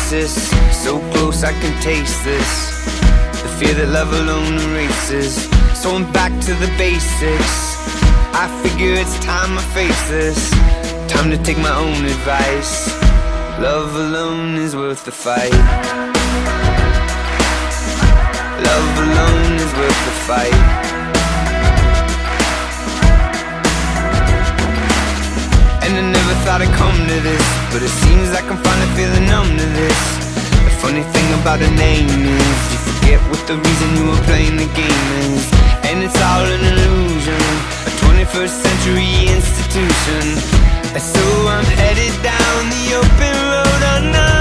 oasis, so close I can taste this. The fear that love alone erases. So I'm back to the basics. I figure it's time I face this. Time to take my own advice. Love alone is worth the fight. Love alone is worth the fight. And I never thought I'd come to this, but it seems like I'm finally feeling numb to this. The funny thing about a name is you forget what the reason you were playing the game is. And it's all an illusion, a 21st century institution. And so I'm headed down the open road unknown.